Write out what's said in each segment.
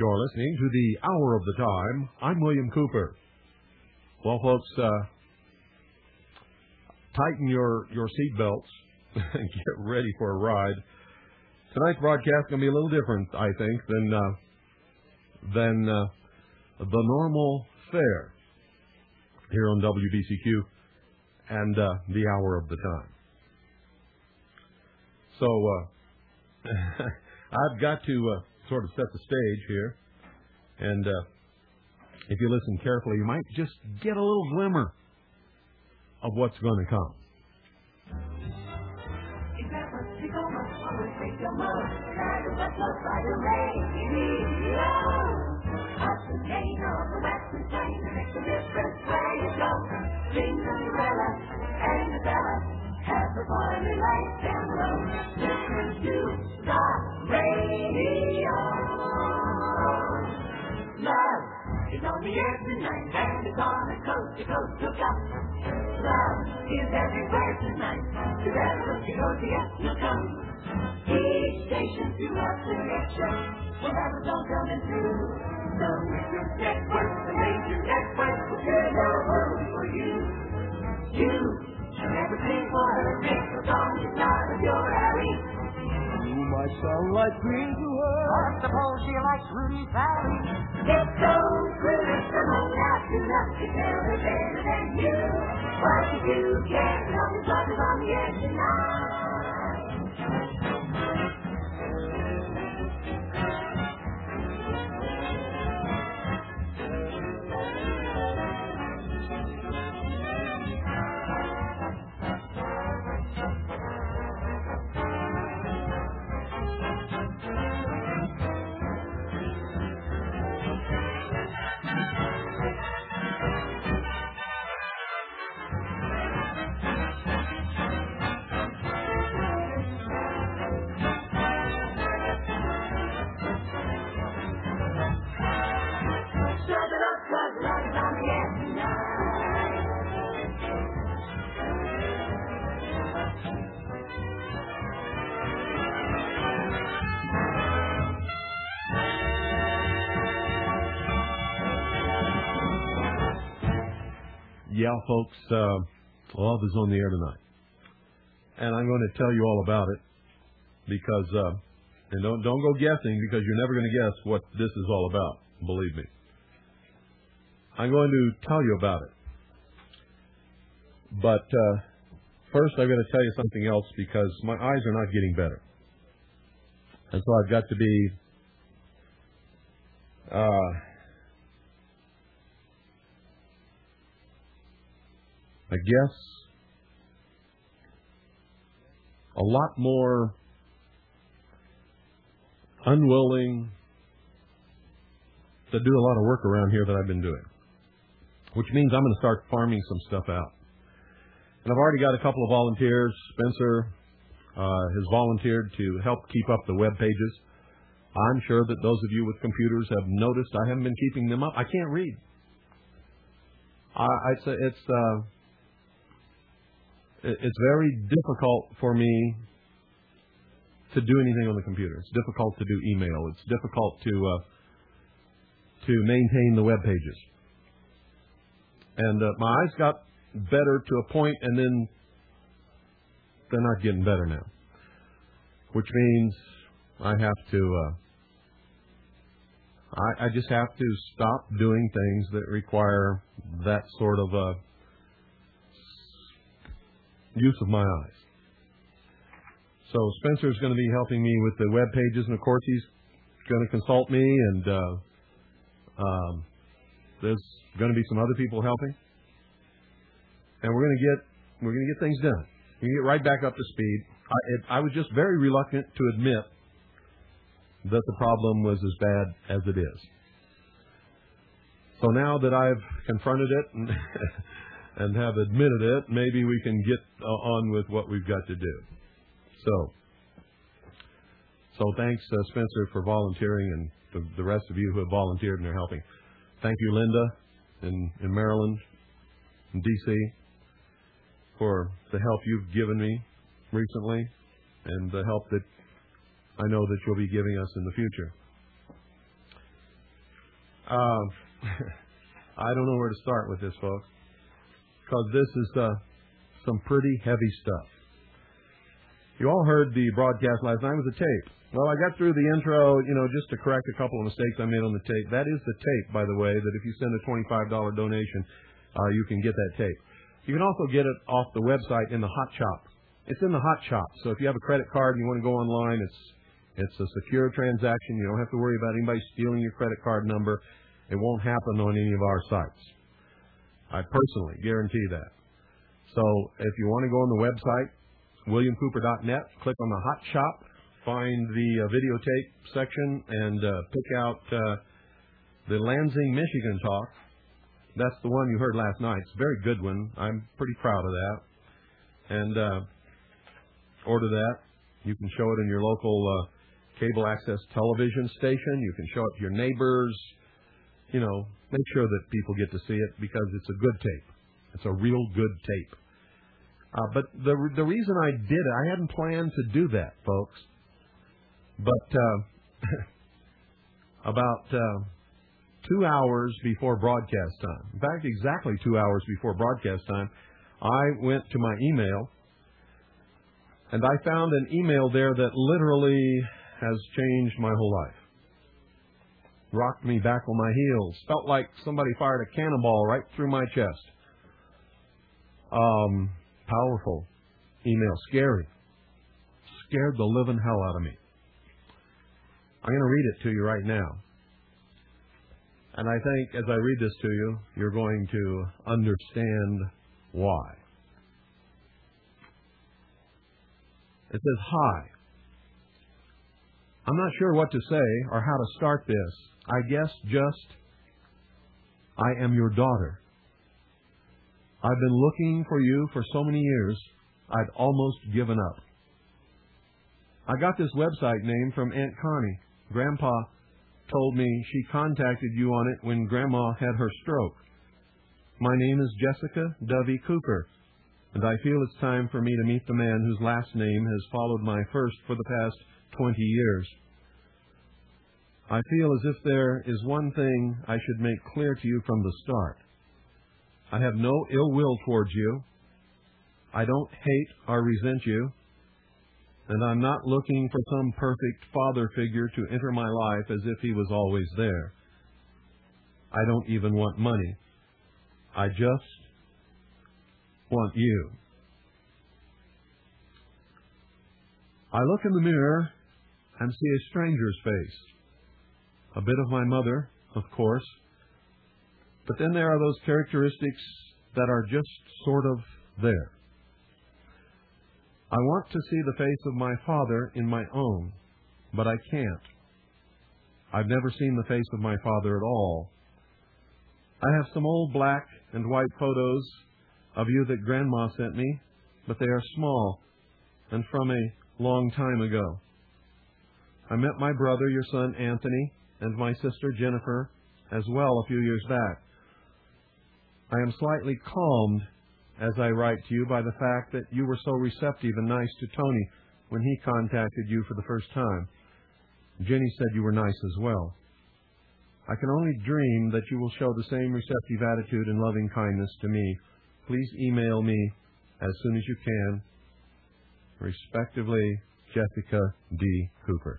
You're listening to the Hour of the Time. I'm William Cooper. Well, folks, tighten your seat belts and get ready for a ride. Tonight's broadcast is going to be a little different, I think, than the normal fare here on WBCQ and the Hour of the Time. So I've got to sort of set the stage here, and if you listen carefully, you might just get a little glimmer of what's going to come. Have the party lights down low. Listen to the radio. Love is on the air tonight, and it's on a coast-to-coast hookup. Love is everywhere tonight. Together, coast-to-coast, yes, you'll come. Each station to our selection will have its own coming through. So if your network, the major network, will turn the world for you. You never think what a makes song is not of your alley. You might sound like Green to her, but suppose she likes Rudy Valley. If those critics are not happy enough to tell her better than you, what you do care as long as love is on the air tonight. Yeah, folks, love is on the air tonight. And I'm going to tell you all about it because, and don't go guessing because you're never going to guess what this is all about, believe me. I'm going to tell you about it. But first I've got to tell you something else because my eyes are not getting better. And so I've got to be I guess a lot more unwilling to do a lot of work around here than I've been doing, which means I'm going to start farming some stuff out. And I've already got a couple of volunteers. Spencer has volunteered to help keep up the web pages. I'm sure that those of you with computers have noticed I haven't been keeping them up. I can't read. It's very difficult for me to do anything on the computer. It's difficult to do email. It's difficult to maintain the web pages. And my eyes got better to a point, and then they're not getting better now, which means I have to. I just have to stop doing things that require that sort of use of my eyes. So Spencer's going to be helping me with the web pages, and of course he's going to consult me, and there's going to be some other people helping, and we're going to get things done. We're going to get right back up to speed. I was just very reluctant to admit that the problem was as bad as it is. So now that I've confronted it and have admitted it, maybe we can get on with what we've got to do. So thanks, Spencer, for volunteering, and the rest of you who have volunteered and are helping. Thank you, Linda, in Maryland, in D.C., for the help you've given me recently and the help that I know that you'll be giving us in the future. I don't know where to start with this, folks, because this is some pretty heavy stuff. You all heard the broadcast last night. It was a tape. Well, I got through the intro, just to correct a couple of mistakes I made on the tape. That is the tape, by the way, that if you send a $25 donation, you can get that tape. You can also get it off the website in the Hot Shop. It's in the Hot Shop. So if you have a credit card and you want to go online, it's a secure transaction. You don't have to worry about anybody stealing your credit card number. It won't happen on any of our sites. I personally guarantee that. So if you want to go on the website, WilliamCooper.net, click on the Hot Shop, find the videotape section, and pick out the Lansing, Michigan talk. That's the one you heard last night. It's a very good one. I'm pretty proud of that. And order that. You can show it in your local cable access television station. You can show it to your neighbors. Make sure that people get to see it because it's a good tape. It's a real good tape. But the reason I did it, I hadn't planned to do that, folks. But about 2 hours before broadcast time, in fact, exactly 2 hours before broadcast time, I went to my email, and I found an email there that literally has changed my whole life. Rocked me back on my heels. Felt like somebody fired a cannonball right through my chest. Powerful email. Scary. Scared the living hell out of me. I'm going to read it to you right now. And I think as I read this to you, you're going to understand why. It says, "Hi. I'm not sure what to say or how to start this. I guess just, I am your daughter. I've been looking for you for so many years, I'd almost given up. I got this website name from Aunt Connie. Grandpa told me she contacted you on it when Grandma had her stroke. My name is Jessica Dovey Cooper, and I feel it's time for me to meet the man whose last name has followed my first for the past 20 years. I feel as if there is one thing I should make clear to you from the start. I have no ill will towards you. I don't hate or resent you. And I'm not looking for some perfect father figure to enter my life as if he was always there. I don't even want money. I just want you. I look in the mirror and see a stranger's face. A bit of my mother, of course. But then there are those characteristics that are just sort of there. I want to see the face of my father in my own, but I can't. I've never seen the face of my father at all. I have some old black and white photos of you that Grandma sent me, but they are small and from a long time ago. I met my brother, your son Anthony, and my sister Jennifer as well a few years back. I am slightly calmed as I write to you by the fact that you were so receptive and nice to Tony when he contacted you for the first time. Jenny said you were nice as well. I can only dream that you will show the same receptive attitude and loving kindness to me. Please email me as soon as you can. Respectively, Jessica D. Cooper.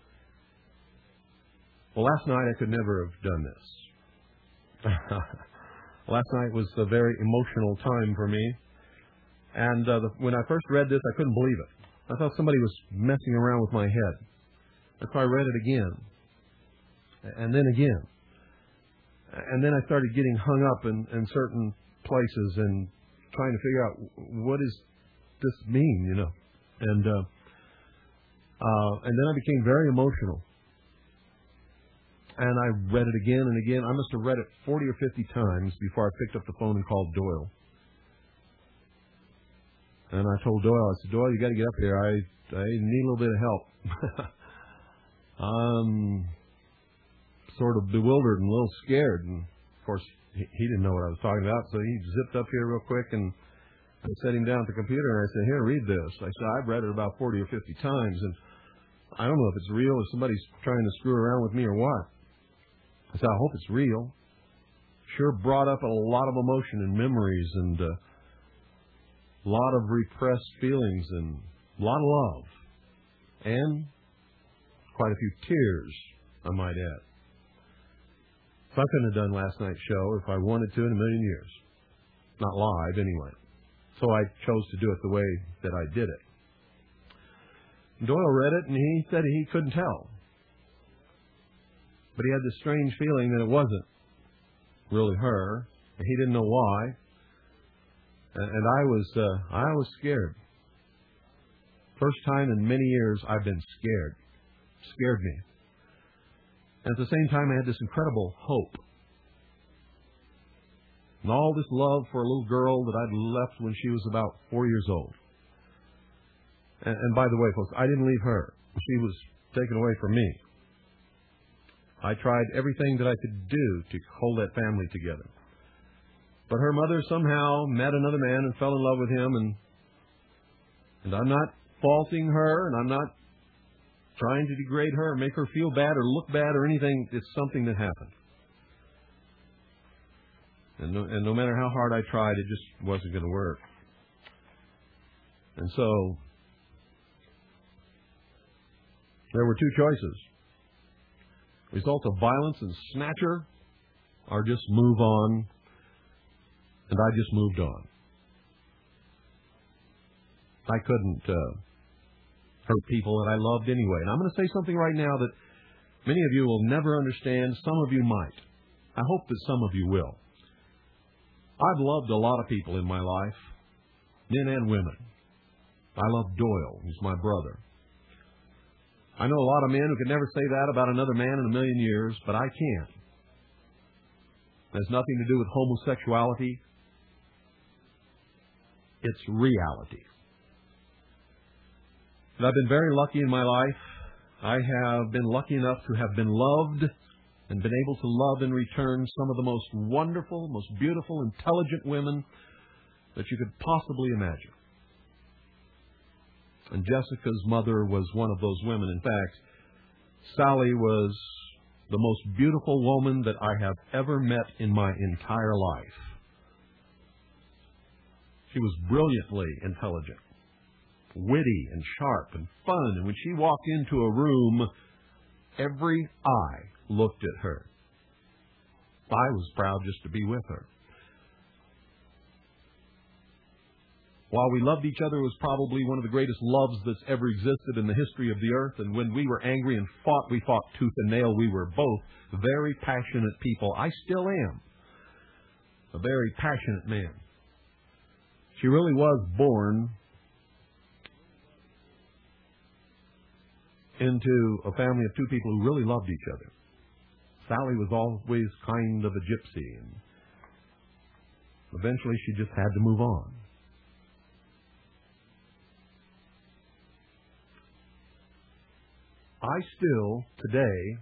Well, last night I could never have done this. Last night was a very emotional time for me. And when I first read this, I couldn't believe it. I thought somebody was messing around with my head. That's why I read it again. And then again. And then I started getting hung up in certain places and trying to figure out what does this mean, you know. And then I became very emotional. And I read it again and again. I must have read it 40 or 50 times before I picked up the phone and called Doyle. And I told Doyle, I said, Doyle, you got to get up here. I need a little bit of help. I'm sort of bewildered and a little scared. And, of course, he didn't know what I was talking about, so he zipped up here real quick, and I set him down at the computer, and I said, here, read this. I said, I've read it about 40 or 50 times, and I don't know if it's real or somebody's trying to screw around with me or what. I said, I hope it's real. Sure brought up a lot of emotion and memories and a lot of repressed feelings and a lot of love. And quite a few tears, I might add. So I couldn't have done last night's show if I wanted to in a million years. Not live, anyway. So I chose to do it the way that I did it. Doyle read it, and he said he couldn't tell. But he had this strange feeling that it wasn't really her, and he didn't know why. And I was scared. First time in many years I've been scared. Scared me. And at the same time, I had this incredible hope. And all this love for a little girl that I'd left when she was about 4 years old. And by the way, folks, I didn't leave her. She was taken away from me. I tried everything that I could do to hold that family together. But her mother somehow met another man and fell in love with him. And I'm not faulting her, and I'm not trying to degrade her or make her feel bad or look bad or anything. It's something that happened. And no matter how hard I tried, it just wasn't going to work. And so there were two choices. Result of violence and snatch her, or just move on. And I just moved on. I couldn't hurt people that I loved anyway. And I'm going to say something right now that many of you will never understand. Some of you might. I hope that some of you will. I've loved a lot of people in my life, men and women. I love Doyle. He's my brother. I know a lot of men who could never say that about another man in a million years, but I can. It has nothing to do with homosexuality. It's reality. And I've been very lucky in my life. I have been lucky enough to have been loved and been able to love in return some of the most wonderful, most beautiful, intelligent women that you could possibly imagine. And Jessica's mother was one of those women. In fact, Sally was the most beautiful woman that I have ever met in my entire life. She was brilliantly intelligent, witty and sharp and fun. And when she walked into a room, every eye looked at her. I was proud just to be with her. While we loved each other, it was probably one of the greatest loves that's ever existed in the history of the earth. And when we were angry and fought, we fought tooth and nail. We were both very passionate people. I still am a very passionate man. She really was born into a family of two people who really loved each other. Sally was always kind of a gypsy, and eventually she just had to move on. I still, today,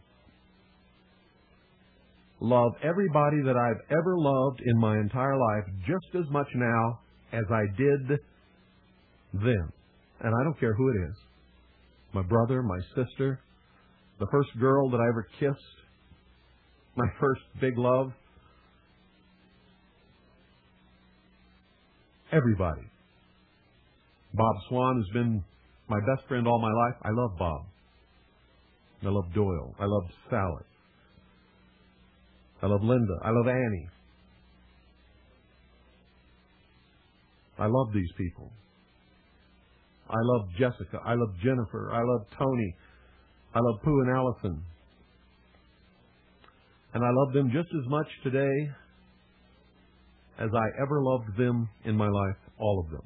love everybody that I've ever loved in my entire life just as much now as I did then. And I don't care who it is. My brother, my sister, the first girl that I ever kissed, my first big love. Everybody. Bob Swan has been my best friend all my life. I love Bob. I love Doyle. I love Sally. I love Linda. I love Annie. I love these people. I love Jessica. I love Jennifer. I love Tony. I love Pooh and Allison. And I love them just as much today as I ever loved them in my life, all of them.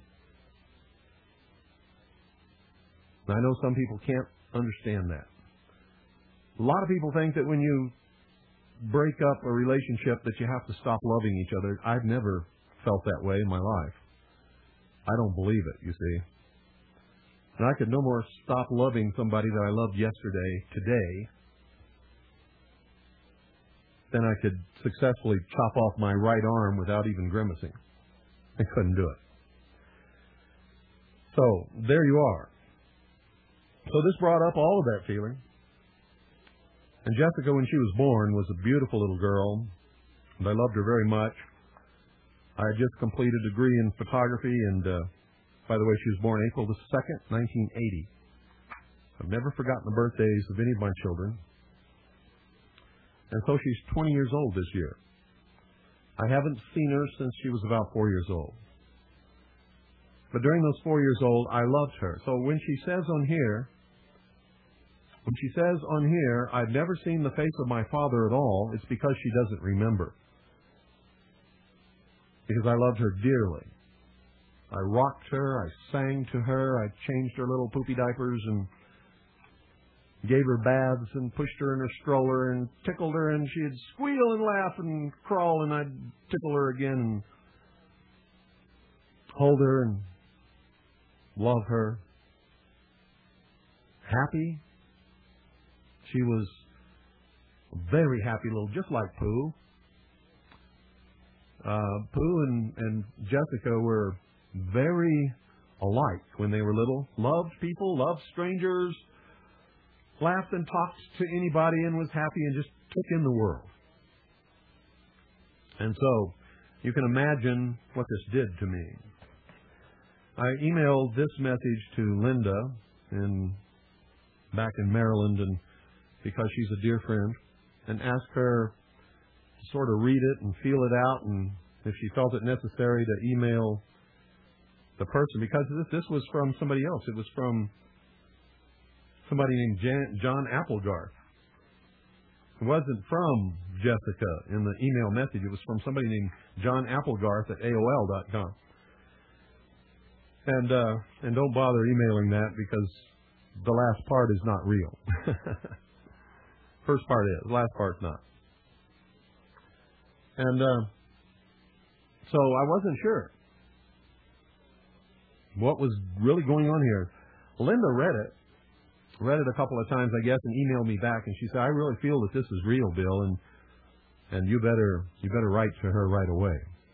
And I know some people can't understand that. A lot of people think that when you break up a relationship that you have to stop loving each other. I've never felt that way in my life. I don't believe it, you see. And I could no more stop loving somebody that I loved yesterday, today, than I could successfully chop off my right arm without even grimacing. I couldn't do it. So, there you are. So this brought up all of that feeling. And Jessica, when she was born, was a beautiful little girl, and I loved her very much. I had just completed a degree in photography, and by the way, she was born April the 2nd, 1980. I've never forgotten the birthdays of any of my children. And so she's 20 years old this year. I haven't seen her since she was about 4 years old. But during those 4 years old, I loved her. So when she says on here, I've never seen the face of my father at all, it's because she doesn't remember. Because I loved her dearly. I rocked her, I sang to her, I changed her little poopy diapers and gave her baths and pushed her in her stroller and tickled her, and she'd squeal and laugh and crawl, and I'd tickle her again and hold her and love her. Happy. She was a very happy little, just like Pooh. Pooh and Jessica were very alike when they were little. Loved people, loved strangers, laughed and talked to anybody and was happy and just took in the world. And so you can imagine what this did to me. I emailed this message to Linda back in Maryland, and because she's a dear friend, and asked her to sort of read it and feel it out, and if she felt it necessary to email the person, because this was from somebody else. It was from somebody named John Applegarth. It wasn't from Jessica in the email message. It was from somebody named John Applegarth at AOL.com. And don't bother emailing that, because the last part is not real. First part is. The last part's not. And so I wasn't sure what was really going on here. Linda read it a couple of times, I guess, and emailed me back, and she said, I really feel that this is real, Bill, and you better write to her right away.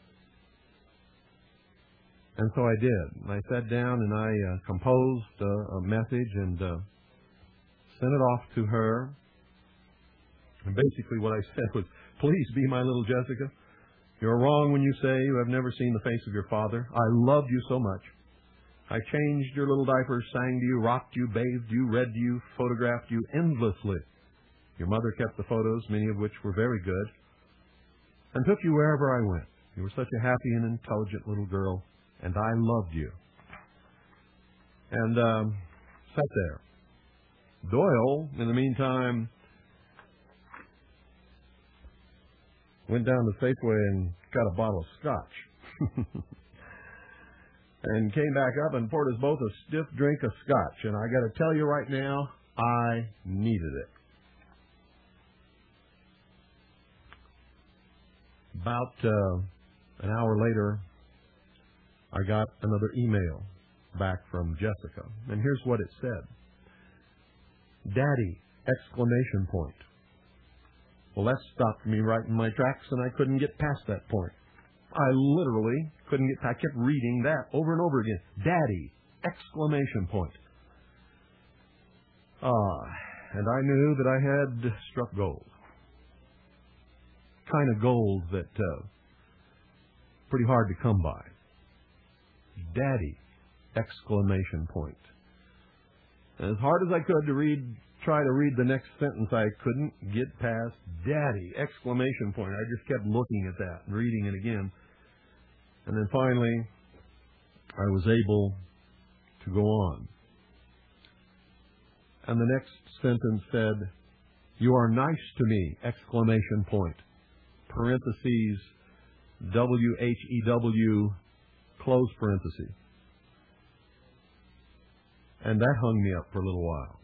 And so I did. I sat down and I composed a message and sent it off to her. And basically what I said was, please be my little Jessica. You're wrong when you say you have never seen the face of your father. I loved you so much. I changed your little diapers, sang to you, rocked you, bathed you, read to you, photographed you endlessly. Your mother kept the photos, many of which were very good, and took you wherever I went. You were such a happy and intelligent little girl, and I loved you. And sat there. Doyle, in the meantime, went down to Safeway and got a bottle of scotch. And came back up and poured us both a stiff drink of scotch. And I got to tell you right now, I needed it. About an hour later, I got another email back from Jessica. And here's what it said. Daddy! Exclamation point. Well, that stopped me right in my tracks, and I couldn't get past that point. I literally couldn't get, I kept reading that over and over again. Daddy! Exclamation point. And I knew that I had struck gold. Kind of gold that pretty hard to come by. Daddy! Exclamation point. And as hard as I could to try to read the next sentence, I couldn't get past Daddy! Exclamation point. I just kept looking at that and reading it again. And then finally, I was able to go on. And the next sentence said, you are nice to me! Exclamation point. Parentheses, WHEW, close parentheses. And that hung me up for a little while.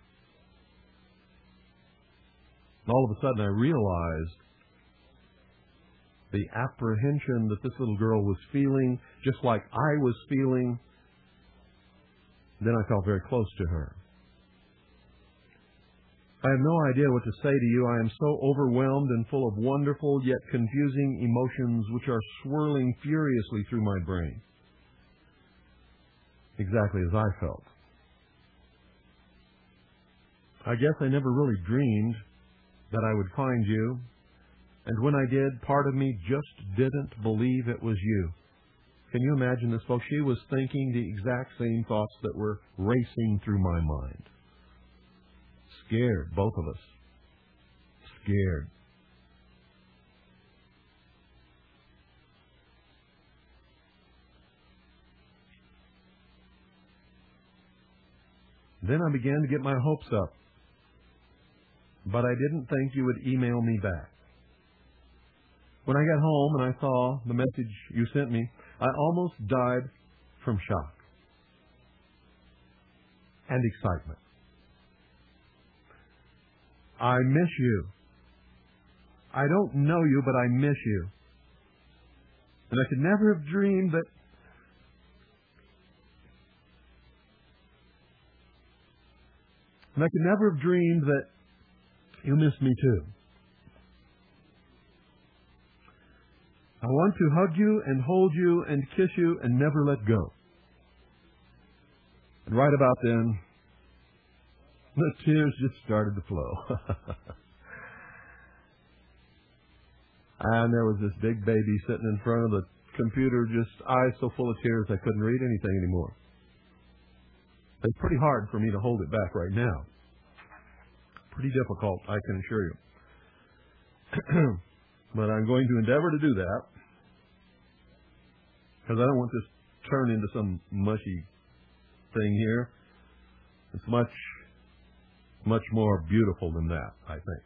And all of a sudden I realized the apprehension that this little girl was feeling, just like I was feeling. Then I felt very close to her. I have no idea what to say to you. I am so overwhelmed and full of wonderful yet confusing emotions which are swirling furiously through my brain. Exactly as I felt. I guess I never really dreamed that I would find you, and when I did, part of me just didn't believe it was you. Can you imagine this, folks? She was thinking the exact same thoughts that were racing through my mind. Scared, both of us. Scared. Then I began to get my hopes up. But I didn't think you would email me back. When I got home and I saw the message you sent me, I almost died from shock and excitement. I miss you. I don't know you, but I miss you. And I could never have dreamed that you missed me too. I want to hug you and hold you and kiss you and never let go. And right about then, the tears just started to flow. And there was this big baby sitting in front of the computer, just eyes so full of tears I couldn't read anything anymore. It's pretty hard for me to hold it back right now. Pretty difficult, I can assure you. But I'm going to endeavor to do that, because I don't want this to turn into some mushy thing here. It's much, much more beautiful than that, I think.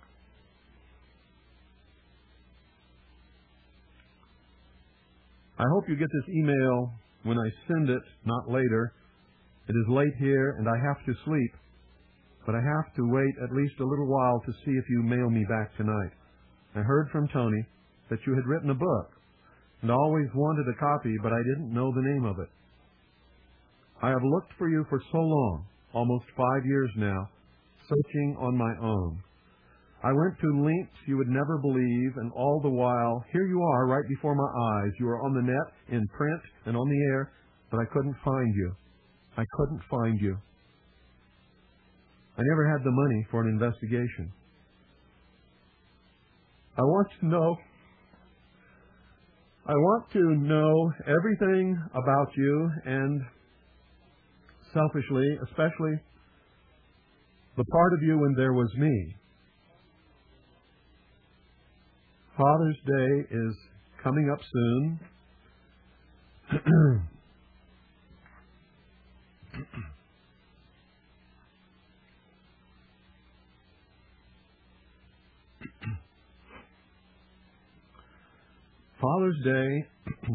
I hope you get this email when I send it, not later. It is late here and I have to sleep, but I have to wait at least a little while to see if you mail me back tonight. I heard from Tony that you had written a book and always wanted a copy, but I didn't know the name of it. I have looked for you for so long, almost 5 years now, searching on my own. I went to lengths you would never believe, and all the while, here you are right before my eyes. You are on the net, in print, and on the air, but I couldn't find you. I couldn't find you. I never had the money for an investigation. I want to know everything about you, and selfishly, especially the part of you when there was me. Father's Day is coming up soon. Father's Day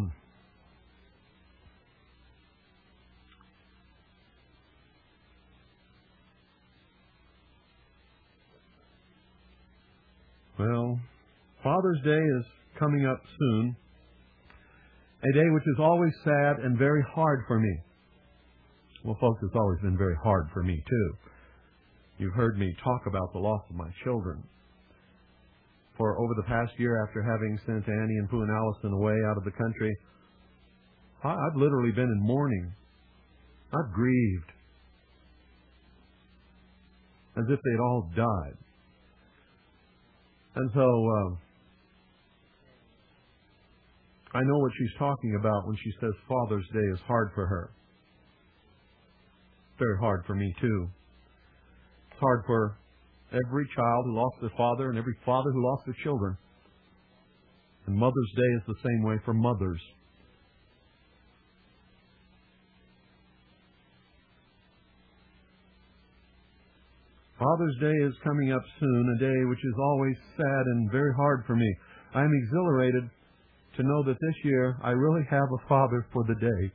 well, Father's Day is coming up soon, a day which is always sad and very hard for me. Well, folks, it's always been very hard for me, too. You've heard me talk about the loss of my children. For over the past year, after having sent Annie and Pooh and Allison away out of the country, I've literally been in mourning. I've grieved as if they'd all died. And so, I know what she's talking about when she says Father's Day is hard for her. Very hard for me, too. It's hard for every child who lost their father and every father who lost their children. And Mother's Day is the same way for mothers. Father's Day is coming up soon, a day which is always sad and very hard for me. I am exhilarated to know that this year I really have a father for the day.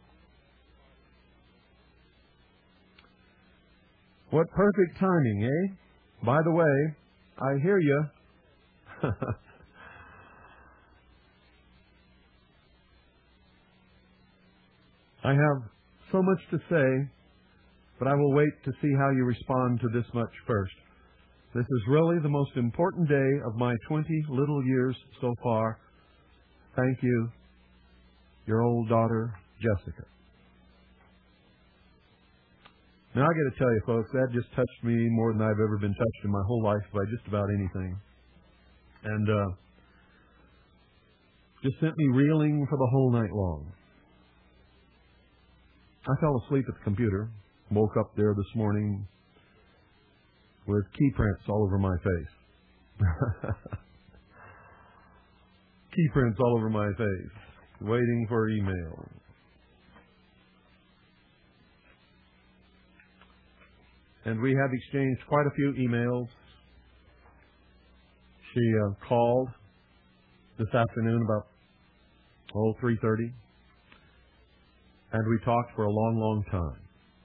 What perfect timing, eh? By the way, I hear you. I have so much to say, but I will wait to see how you respond to this much first. This is really the most important day of my 20 little years so far. Thank you, your old daughter, Jessica. Now, I got to tell you, folks, that just touched me more than I've ever been touched in my whole life by just about anything. and just sent me reeling for the whole night long. I fell asleep at the computer, woke up there this morning with key prints all over my face. Key prints all over my face, waiting for email. And we have exchanged quite a few emails. She called this afternoon about 3:30, and we talked for a long, long time.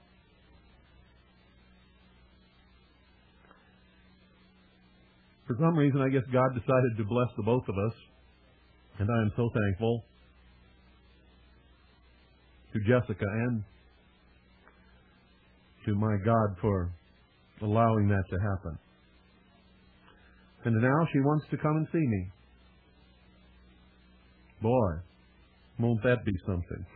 For some reason, I guess God decided to bless the both of us, and I am so thankful to Jessica and to my God for allowing that to happen. And now she wants to come and see me. Boy, won't that be something?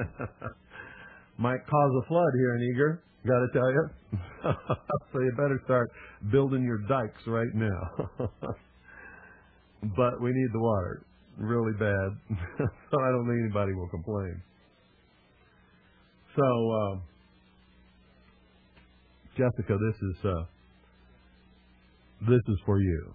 Might cause a flood here in Eager, gotta tell you. So you better start building your dikes right now. But we need the water really bad. So I don't think anybody will complain. So, Jessica, this is for you.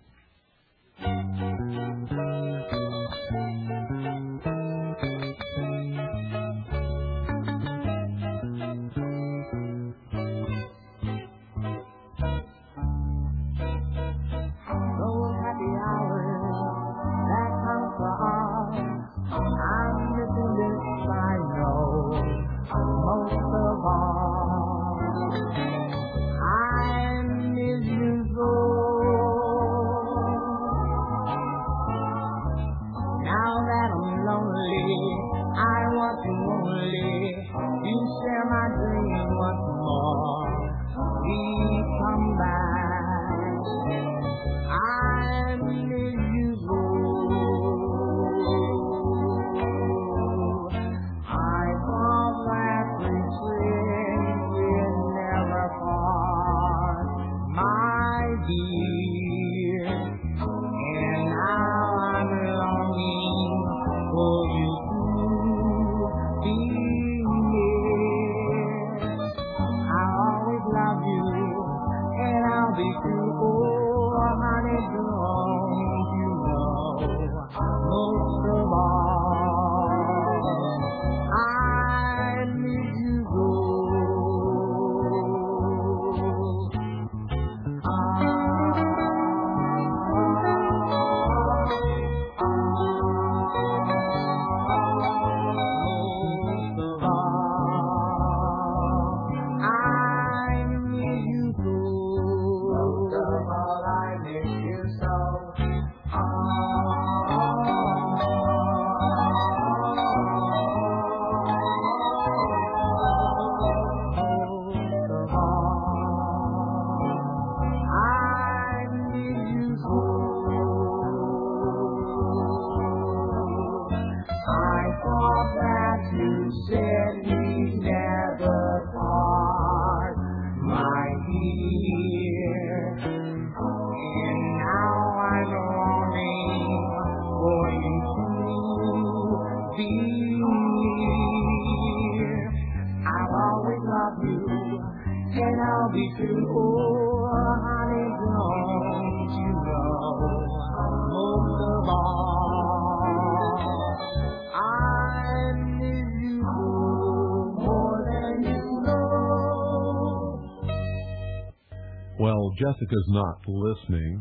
Well, Jessica's not listening.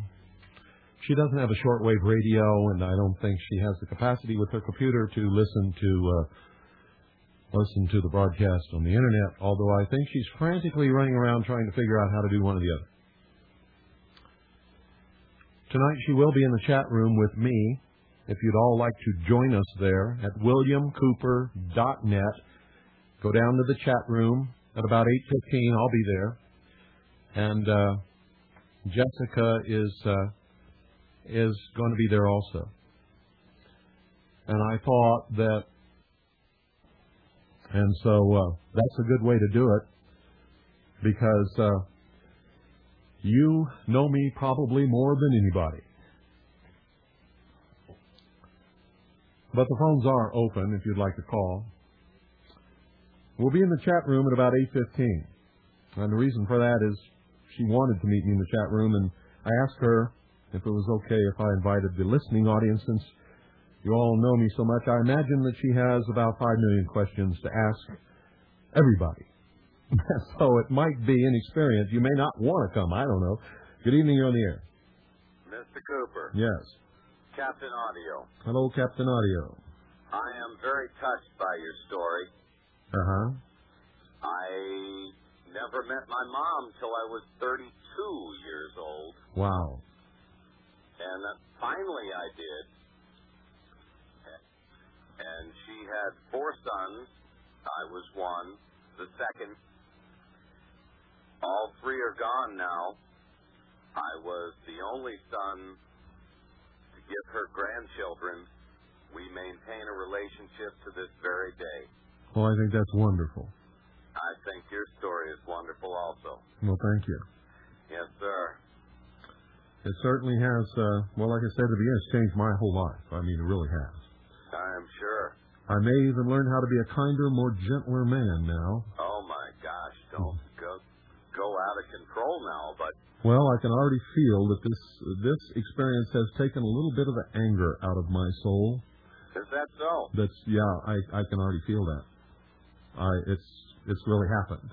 She doesn't have a shortwave radio, and I don't think she has the capacity with her computer to listen to the broadcast on the internet, although I think she's frantically running around trying to figure out how to do one or the other. Tonight she will be in the chat room with me. If you'd all like to join us there at williamcooper.net, go down to the chat room at about 8:15. I'll be there. And Jessica is going to be there also. And I thought that, and so that's a good way to do it, because you know me probably more than anybody. But the phones are open if you'd like to call. We'll be in the chat room at about 8:15. And the reason for that is she wanted to meet me in the chat room, and I asked her if it was okay if I invited the listening audience, since you all know me so much. I imagine that she has about 5 million questions to ask everybody. So it might be an experience. You may not want to come. I don't know. Good evening. You're on the air. Mr. Cooper. Yes. Captain Audio. Hello, Captain Audio. I am very touched by your story. Uh-huh. I never met my mom till I was 32 years old. Wow. And finally I did. And she had 4 sons. I was one, the second. All 3 are gone now. I was the only son to give her grandchildren. We maintain a relationship to this very day. Well, I think that's wonderful. I think your story is wonderful also. Well, thank you. Yes, sir. It certainly has, well, like I said at the beginning, it's changed my whole life. I mean, it really has. I'm sure. I may even learn how to be a kinder, more gentler man now. Oh, my gosh. Don't go out of control now, but... Well, I can already feel that this experience has taken a little bit of the anger out of my soul. Is that so? I can already feel that. It's really happened.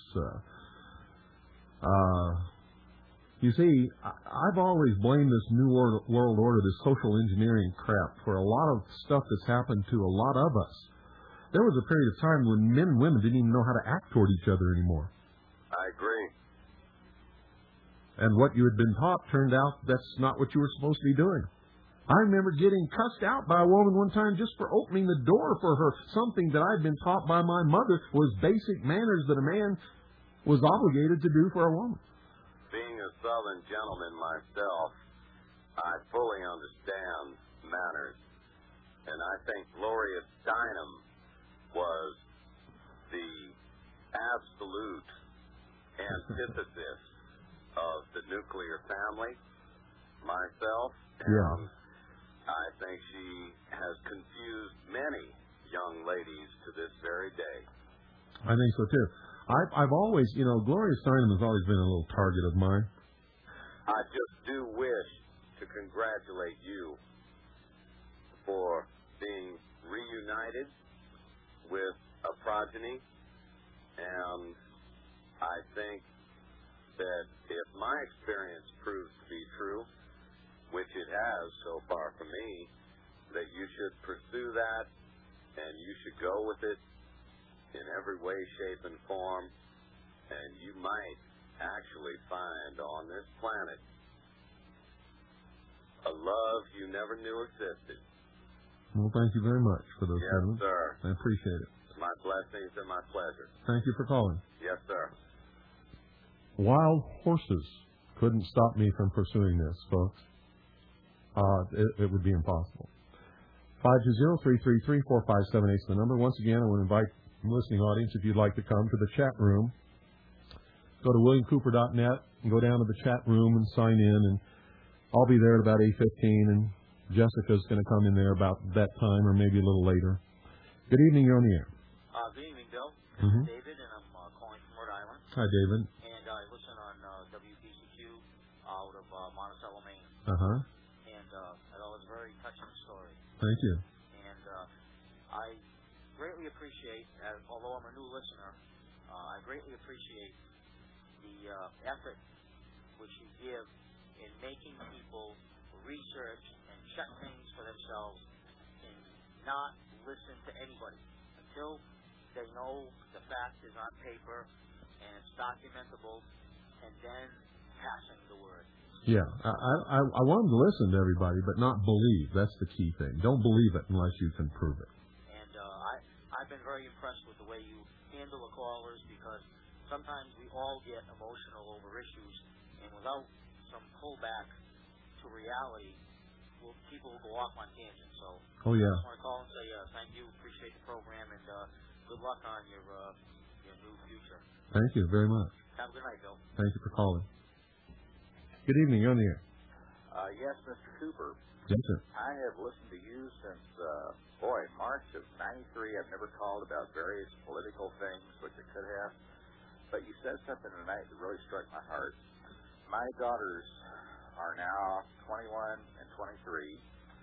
You see, I've always blamed this New World Order, this social engineering crap, for a lot of stuff that's happened to a lot of us. There was a period of time when men and women didn't even know how to act toward each other anymore. I agree. And what you had been taught turned out that's not what you were supposed to be doing. I remember getting cussed out by a woman one time just for opening the door for her. Something that I'd been taught by my mother was basic manners that a man was obligated to do for a woman. Being a Southern gentleman myself, I fully understand manners. And I think Gloria Steinem was the absolute antithesis of the nuclear family, myself. And I think she has confused many young ladies to this very day. I think so, too. I've always, Gloria Steinem has always been a little target of mine. I just do wish to congratulate you for being reunited with a progeny, and I think that if my experience proves to be true, which it has so far for me, that you should pursue that, and you should go with it in every way, shape, and form, and you might actually find on this planet a love you never knew existed. Well, thank you very much for those sentiments. Yes, sir. I appreciate it. My blessings and my pleasure. Thank you for calling. Yes, sir. Wild horses couldn't stop me from pursuing this, folks. It would be impossible. 520-333-4578 is the number. Once again, I want to invite the listening audience, if you'd like to come to the chat room, go to WilliamCooper.net and go down to the chat room and sign in, and I'll be there at about 8:15, and Jessica's going to come in there about that time or maybe a little later. Good evening, you're on the air. Good evening, Bill. This is David, and I'm calling from Rhode Island. Hi, David. And I listen on WPCQ out of Monticello, Maine. Uh-huh. And I thought it was a very touching story. Thank you. And I greatly appreciate, although I'm a new listener, I greatly appreciate the effort which you give in making people research and check things for themselves and not listen to anybody until they know the fact is on paper and it's documentable, and then passing the word. Yeah, I want them to listen to everybody, but not believe. That's the key thing. Don't believe it unless you can prove it. And I've been very impressed with the way you handle the callers, because sometimes we all get emotional over issues, and without some pullback to reality, people will go off on tangents. So I just want to call and say thank you, appreciate the program, and good luck on your new future. Thank you very much. Have a good night, Bill. Thank you for calling. Good evening, you're on the air. Yes, Mr. Cooper. Yes, sir. I have listened to you since I've never called about various political things, which I could have. But you said something tonight that really struck my heart. My daughters are now 21 and 23.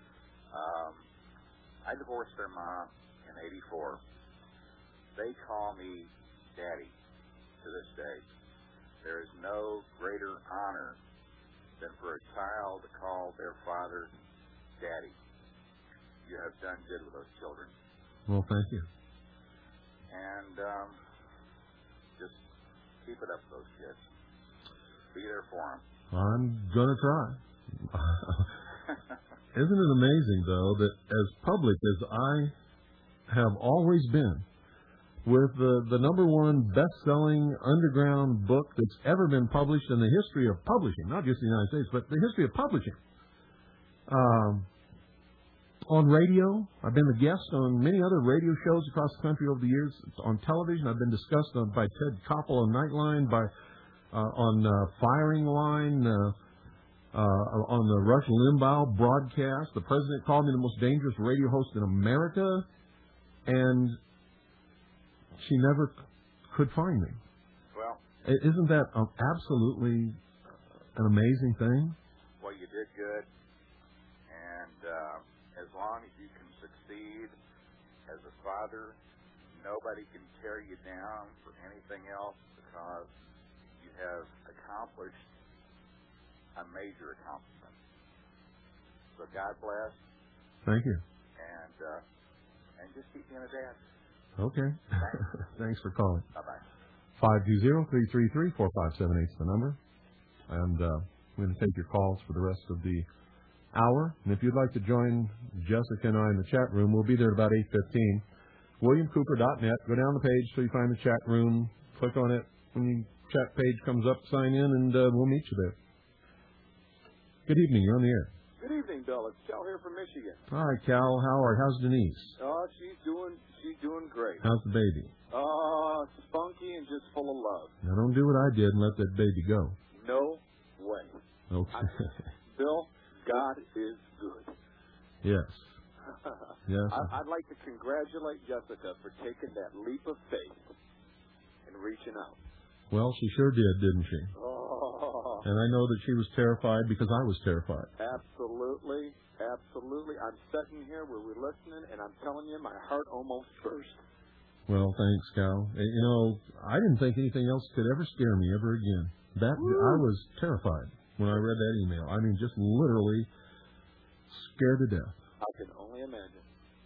I divorced their mom in '84. They call me Daddy to this day. There is no greater honor than for a child to call their father Daddy. You have done good with those children. Well, thank you. And just keep it up with those kids. Be there for them. I'm going to try. Isn't it amazing, though, that as public as I have always been, with the number one best-selling underground book that's ever been published in the history of publishing, not just the United States, but the history of publishing, on radio, I've been the guest on many other radio shows across the country over the years. On television, I've been discussed by Ted Koppel on Nightline, on Firing Line, on the Rush Limbaugh broadcast. The president called me the most dangerous radio host in America, and she never could find me. Well, isn't that absolutely an amazing thing? Well, you did good, and as long as you can succeed as a father, nobody can tear you down for anything else, because you have accomplished a major accomplishment. So God bless. Thank you. And just keep being a dad. Okay. Thanks for calling. Bye-bye. 520-333-4578 is the number. And I'm going to take your calls for the rest of the hour. And if you'd like to join Jessica and I in the chat room, we'll be there at about 8:15. WilliamCooper.net. Go down the page till you find the chat room. Click on it. When the chat page comes up, sign in, and we'll meet you there. Good evening. You're on the air. Good evening, Bill. It's Cal here from Michigan. Hi, Cal. How's Denise? She's doing great. How's the baby? Spunky and just full of love. Now, don't do what I did and let that baby go. No way. Okay. Bill, God is good. Yes. Yes. I'd like to congratulate Jessica for taking that leap of faith and reaching out. Well, she sure did, didn't she? Oh. And I know that she was terrified because I was terrified. Absolutely. Absolutely. I'm sitting here where we're listening, and I'm telling you, my heart almost burst. Well, thanks, Cal. You know, I didn't think anything else could ever scare me ever again. I was terrified when I read that email. I mean, just literally scared to death. I can only imagine.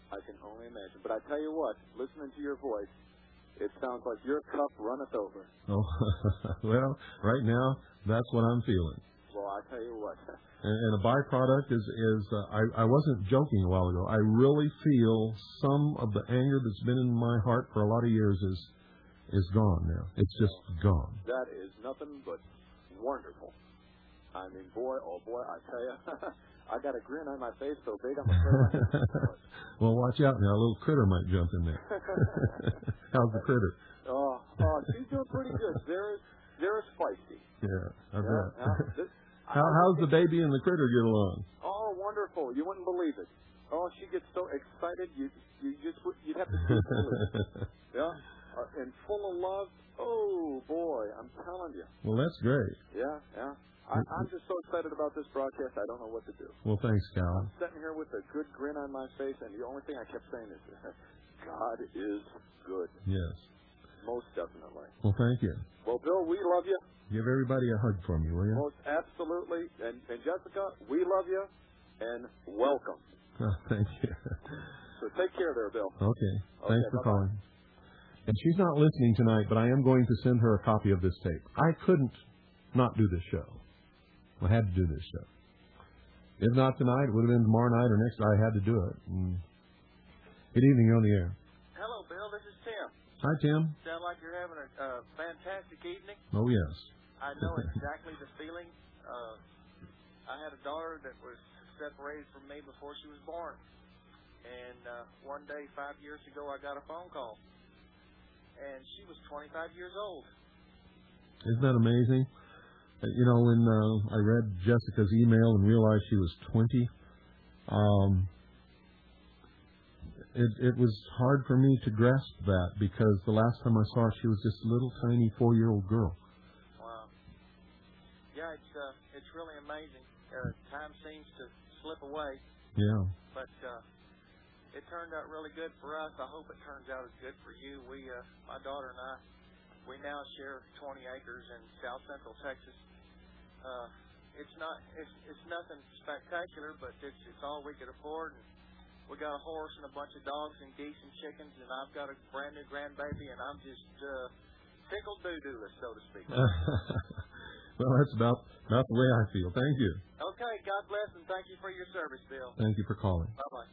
But I tell you what, listening to your voice, it sounds like your cup runneth over. Oh, well, right now, that's what I'm feeling. Well, I tell you what. And a byproduct is I wasn't joking a while ago. I really feel some of the anger that's been in my heart for a lot of years is gone now. It's just gone. That is nothing but wonderful. I mean, boy, oh boy, I tell you, I got a grin on my face so big I'm afraid. Well, watch out now. A little critter might jump in there. How's the critter? Oh, she's doing pretty good. They're feisty. Yeah, I bet. How's the baby and the critter get along? Oh, wonderful! You wouldn't believe it. Oh, she gets so excited you'd have to see it. Yeah, and full of love. Oh boy, I'm telling you. Well, that's great. Yeah, yeah. I'm just so excited about this broadcast. I don't know what to do. Well, thanks, Cal. I'm sitting here with a good grin on my face, and the only thing I kept saying is, God is good. Yes. Most definitely. Well, thank you. Well, Bill, we love you. Give everybody a hug for me, will you? Most absolutely. And Jessica, we love you, and welcome. Oh, thank you. So take care there, Bill. Okay. Thanks for bye-bye. calling. And she's not listening tonight, but I am going to send her a copy of this tape. I couldn't not do this show. I had to do this show. If not tonight, it would have been tomorrow night or next. I had to do it. Good evening. You're on the air. Hello, Bill. This is Tim. Hi, Tim. Sound like you're having a fantastic evening. Oh, yes. I know exactly the feeling. I had a daughter that was separated from me before she was born. And one day, 5 years ago, I got a phone call. And she was 25 years old. Isn't that amazing? You know, when I read Jessica's email and realized she was 20, it was hard for me to grasp that because the last time I saw her, she was just a little tiny 4-year-old girl. Wow. Yeah, it's really amazing. Time seems to slip away. Yeah. But it turned out really good for us. I hope it turns out as good for you. My daughter and I, we now share 20 acres in South Central Texas. It's nothing spectacular, but it's all we could afford. And we got a horse and a bunch of dogs and geese and chickens, and I've got a brand new grandbaby, and I'm just tickled doo-doo-less, so to speak. Well, that's about the way I feel. Thank you. Okay, God bless, and thank you for your service, Bill. Thank you for calling. Bye-bye.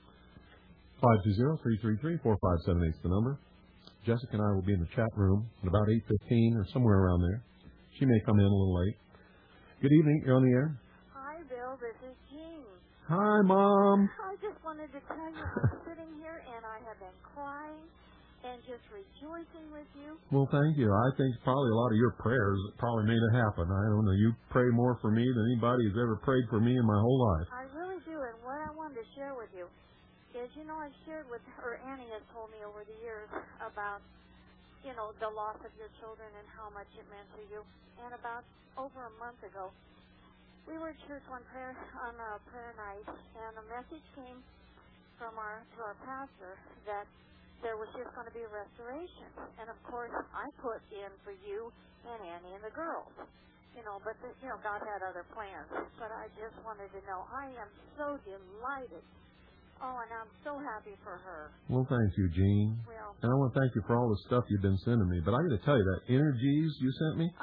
520-333-4578 is the number. Jessica and I will be in the chat room at about 8:15 or somewhere around there. She may come in a little late. Good evening. You're on the air. Hi, Bill. This is Jean. Hi, Mom. I just wanted to tell you I'm sitting here and I have been crying and just rejoicing with you. Well, thank you. I think probably a lot of your prayers probably made it happen. I don't know. You pray more for me than anybody who's ever prayed for me in my whole life. I really do. And what I wanted to share with you is, I've shared with her, Annie has told me over the years about, the loss of your children and how much it meant to you. And about over a month ago, we were at church on a prayer night, and a message came from to our pastor that there was just going to be a restoration. And of course, I put in for you and Annie and the girls. But God had other plans. But I just wanted to know, I am so delighted. Oh, and I'm so happy for her. Well, thank you, Jean. Well, and I want to thank you for all the stuff you've been sending me. But I got to tell you, that Energies you sent me,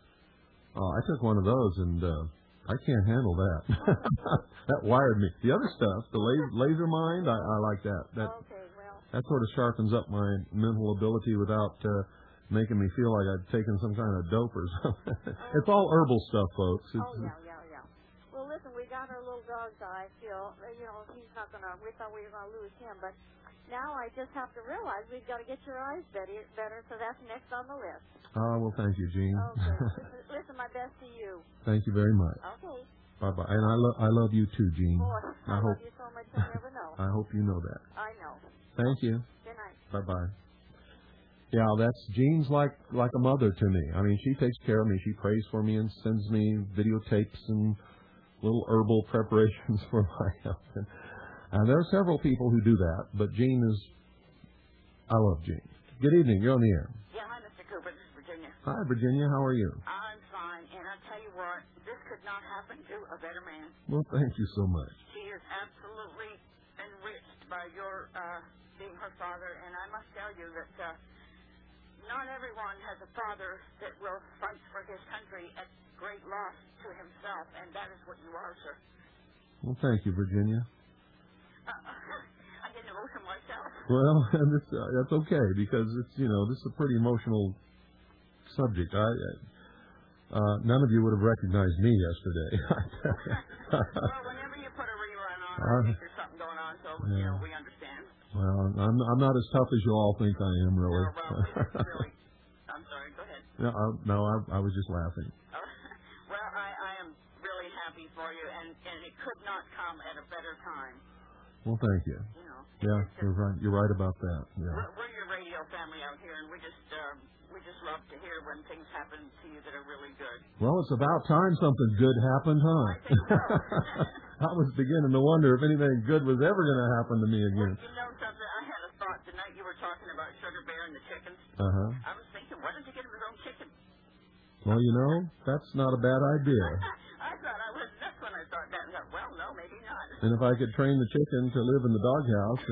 I took one of those, and I can't handle that. That wired me. The other stuff, the laser mind, I like that. Okay, well. That sort of sharpens up my mental ability without making me feel like I've taken some kind of dope or something. It's all herbal stuff, folks. Yeah. Well, listen, we got our little dog's eye still. He's not going to, we thought we were going to lose him, but now I just have to realize we've got to get your eyes better, so that's next on the list. Well, thank you, Jean. Okay. Listen, my best to you. Thank you very much. Okay. Bye-bye. And I love you too, Jean. Boy, I love you so much you'll never know. I hope you know that. I know. Thank you. Good night. Bye-bye. Yeah, Jean's like a mother to me. I mean, she takes care of me. She prays for me and sends me videotapes and little herbal preparations for my health. And there are several people who do that, but I love Jean. Good evening. You're on the air. Yeah, hi, Mr. Cooper. This is Virginia. Hi, Virginia. How are you? I'm fine, and I tell you what, this could not happen to a better man. Well, thank you so much. She is absolutely enriched by your being her father, and I must tell you that not everyone has a father that will fight for his country at great loss to himself, and that is what you are, sir. Well, thank you, Virginia. I get emotional myself. Well, that's okay, because it's, this is a pretty emotional subject. None of you would have recognized me yesterday. Well, whenever you put a rerun on, I think there's something going on, so, we understand. Well, I'm not as tough as you all think I am, really. No, well, really. I'm sorry, go ahead. No, I was just laughing. Well, I am really happy for you, and it could not come at a better time. Well, thank you. Yeah, you're right. You're right about that. Yeah. We're your radio family out here, and we just love to hear when things happen to you that are really good. Well, it's about time something good happened, huh? I think so. I was beginning to wonder if anything good was ever going to happen to me again. Well, you know something? I had a thought tonight. You were talking about Sugar Bear and the chickens. Uh-huh. I was thinking, why don't you get him his own chicken? Well, that's not a bad idea. That's when I thought that. And thought, well, no, maybe not. And if I could train the chicken to live in the doghouse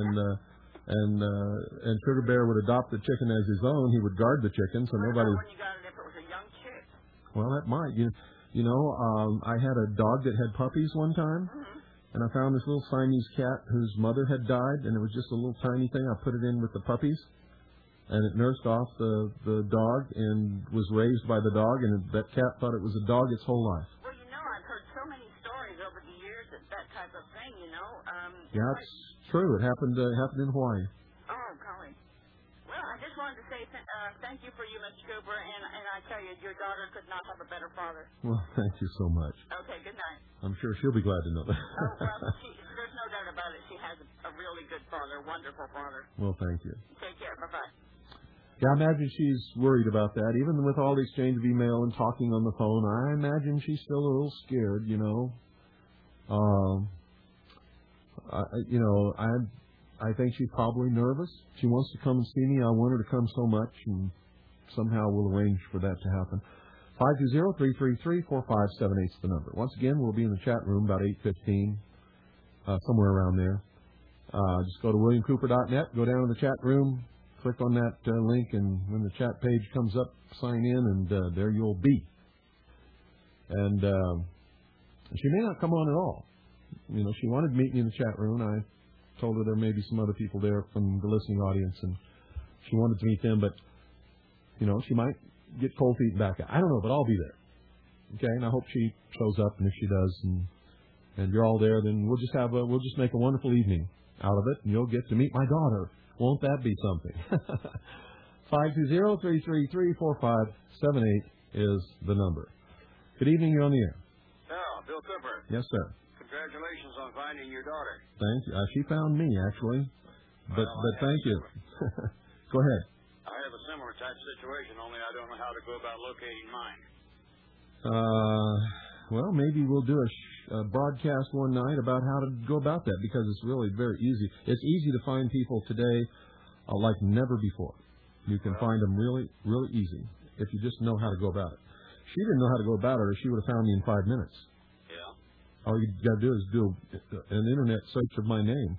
and Sugar Bear would adopt the chicken as his own, he would guard the chicken so nobody. When you got it, if it was a young chick. Well, that might. I had a dog that had puppies one time, and I found this little Siamese cat whose mother had died, and it was just a little tiny thing. I put it in with the puppies, and it nursed off the dog and was raised by the dog, and that cat thought it was a dog its whole life. Well, I've heard so many stories over the years that type of thing, Yeah, it's true. It happened in Hawaii. Oh, golly. Well, I just wanted to say say thank you for you, Mr. Cooper, and I tell you, your daughter could not have a better father. Well, thank you so much. Okay, good night. I'm sure she'll be glad to know that. Well, there's no doubt about it. She has a really good father, wonderful father. Well, thank you. Take care. Bye-bye. Yeah, I imagine she's worried about that. Even with all the exchange of email and talking on the phone, I imagine she's still a little scared, you know. I think she's probably nervous. She wants to come and see me. I want her to come so much, and somehow we'll arrange for that to happen. 520-333-4578 is the number. Once again, we'll be in the chat room about 8:15, somewhere around there. Just go to williamcooper.net, go down to the chat room, click on that link, and when the chat page comes up, sign in, and there you'll be. And she may not come on at all. You know, she wanted to meet me in the chat room. I told her there may be some other people there from the listening audience, and she wanted to meet them, but, you know, she might get cold feet and back out. I don't know, but I'll be there. Okay, and I hope she shows up, and if she does, and you're all there, then we'll just make a wonderful evening out of it, and you'll get to meet my daughter. Won't that be something? 520-333-4578 is the number. Good evening, you're on the air. Oh, Bill Cooper. Yes, sir. Congratulations on finding your daughter. Thank you. She found me, actually. But thank you. Go ahead. I have a similar type situation, only I don't know how to go about locating mine. Well, maybe we'll do a broadcast one night about how to go about that, because it's really very easy. It's easy to find people today like never before. You can find them really, really easy if you just know how to go about it. She didn't know how to go about it, or she would have found me in 5 minutes. Yeah. All you got to do is do an internet search of my name,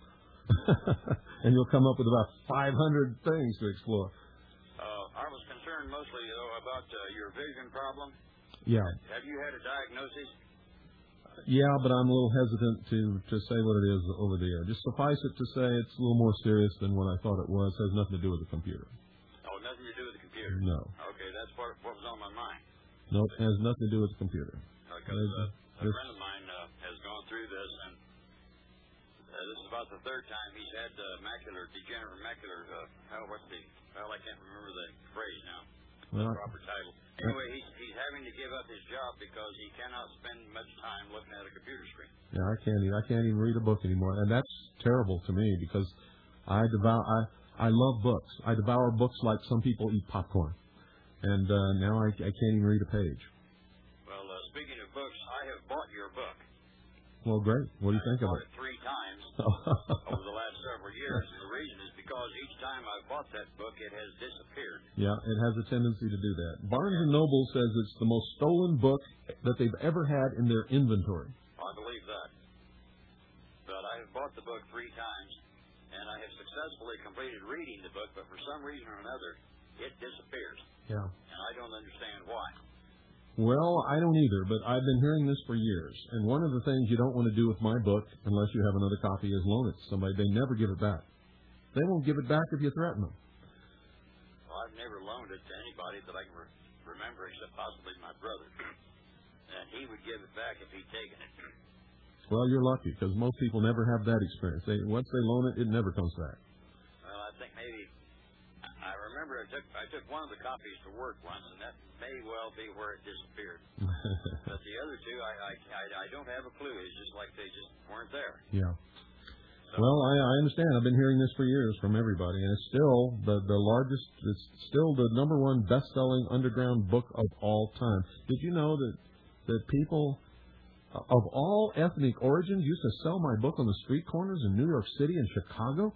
and you'll come up with about 500 things to explore. I was concerned mostly, though, about your vision problem. Yeah. Have you had a diagnosis? Yeah, but I'm a little hesitant to say what it is over the air. Just suffice it to say it's a little more serious than what I thought it was. It has nothing to do with the computer. Oh, nothing to do with the computer? No. Okay, that's what was on my mind. No, it has nothing to do with the computer. Because a friend of mine has gone through this, and this is about the third time he's had degenerative macular, I can't remember the phrase now, the proper title. Anyway, he's having to give up his job because he cannot spend much time looking at a computer screen. Yeah, I can't even read a book anymore, and that's terrible to me because I love books. I devour books like some people eat popcorn, and now I can't even read a page. Well, speaking of books, I have bought your book. Well, great. What do you think of it? I've bought it 3 times over the last several years, and the reason is because each time I've bought that book, it has disappeared. Yeah, it has a tendency to do that. Barnes & Noble says it's the most stolen book that they've ever had in their inventory. I believe that. But I have bought the book 3 times, and I have successfully completed reading the book, but for some reason or another, it disappears. Yeah. And I don't understand why. Well, I don't either, but I've been hearing this for years. And one of the things you don't want to do with my book, unless you have another copy, is loan it to somebody. They never give it back. They won't give it back if you threaten them. Well, I've never loaned it to anybody that I can remember except possibly my brother. And he would give it back if he'd taken it. Well, you're lucky, because most people never have that experience. Once they loan it, it never comes back. Well, I think maybe... I remember I took one of the copies to work once, and that may well be where it disappeared. But the other 2, I don't have a clue. It's just like they just weren't there. Yeah. So, well, I understand. I've been hearing this for years from everybody, and it's still the largest, it's still the #1 best-selling underground book of all time. Did you know that people of all ethnic origins used to sell my book on the street corners in New York City and Chicago?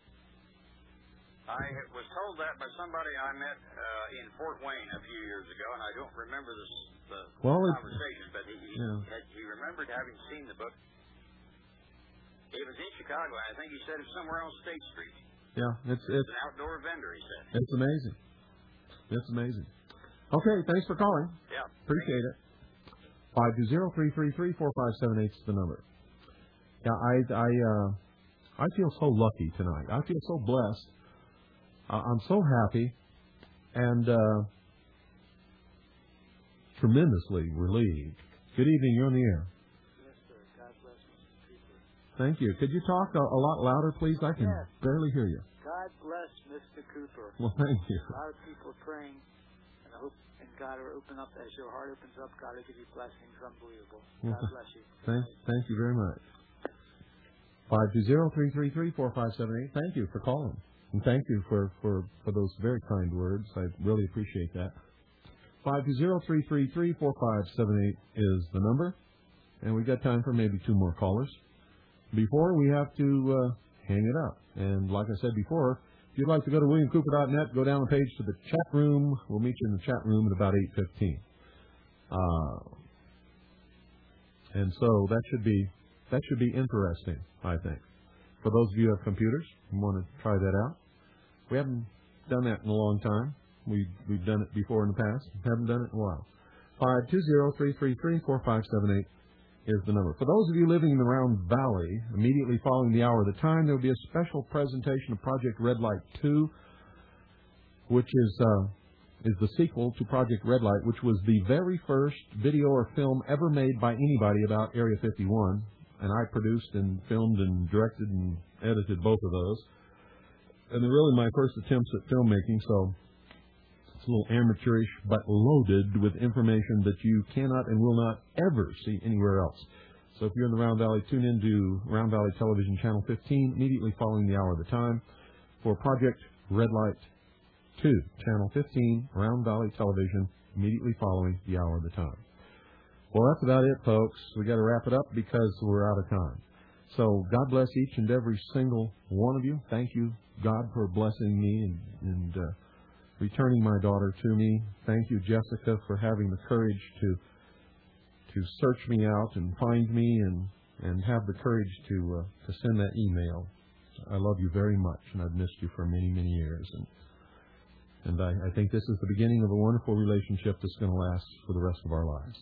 I was told that by somebody I met in Fort Wayne a few years ago, and I don't remember the conversation, but he remembered having seen the book. It was in Chicago, and I think he said it was somewhere on State Street. Yeah, it's an outdoor vendor, he said. It's amazing. It's amazing. Okay, thanks for calling. Yeah. Appreciate it. 520-333-4578 is the number. Yeah, I feel so lucky tonight. I feel so blessed. I'm so happy and tremendously relieved. Good evening. You're on the air. Yes, sir. God bless Mr. Cooper. Thank you. Could you talk a lot louder, please? I can barely hear you. God bless Mr. Cooper. Well, thank you. A lot of people are praying, and I hope God will open up. As your heart opens up, God will give you blessings unbelievable. God bless you. Thank you very much. 520-333-4578. Thank you for calling. And thank you for those very kind words. I really appreciate that. 520-333-4578 is the number. And we've got time for maybe 2 more callers before we have to hang it up. And like I said before, if you'd like to go to WilliamCooper.net, go down the page to the chat room. We'll meet you in the chat room at about 8:15. And so that should be interesting, I think. For those of you who have computers and want to try that out. We haven't done that in a long time. We've done it before in the past. Haven't done it in a while. 520-333-4578 is the number. For those of you living in the Round Valley, immediately following the hour of the time, there will be a special presentation of Project Red Light 2, which is the sequel to Project Red Light, which was the very first video or film ever made by anybody about Area 51. And I produced and filmed and directed and edited both of those. And they're really my first attempts at filmmaking, so it's a little amateurish, but loaded with information that you cannot and will not ever see anywhere else. So if you're in the Round Valley, tune in to Round Valley Television Channel 15, immediately following the hour of the time, for Project Red Light 2, Channel 15, Round Valley Television, immediately following the hour of the time. Well, that's about it, folks. We got to wrap it up because we're out of time. So God bless each and every single one of you. Thank you, God, for blessing me and returning my daughter to me. Thank you, Jessica, for having the courage to search me out and find me and have the courage to send that email. I love you very much, and I've missed you for many, many years. And I think this is the beginning of a wonderful relationship that's going to last for the rest of our lives.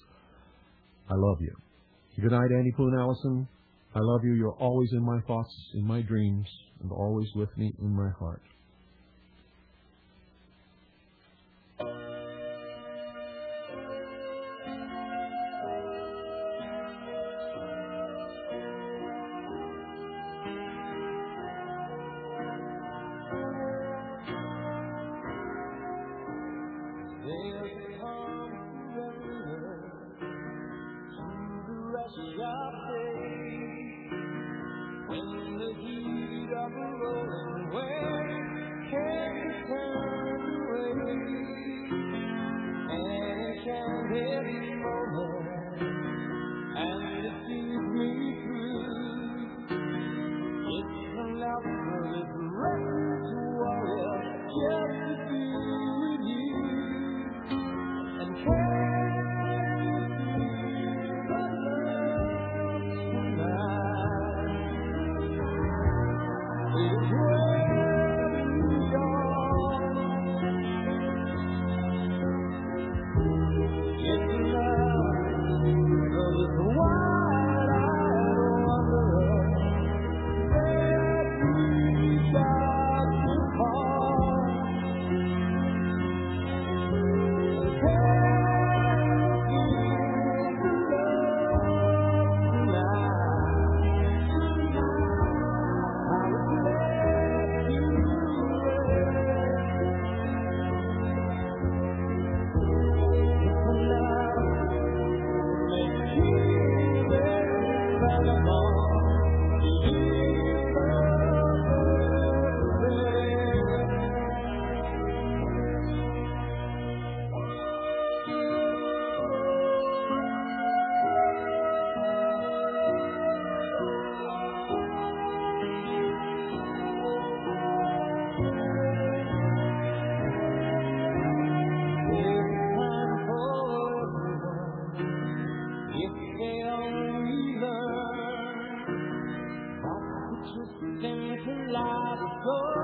I love you. Good night, Andy Poon Allison. I love you. You're always in my thoughts, in my dreams, and always with me in my heart. Think to light the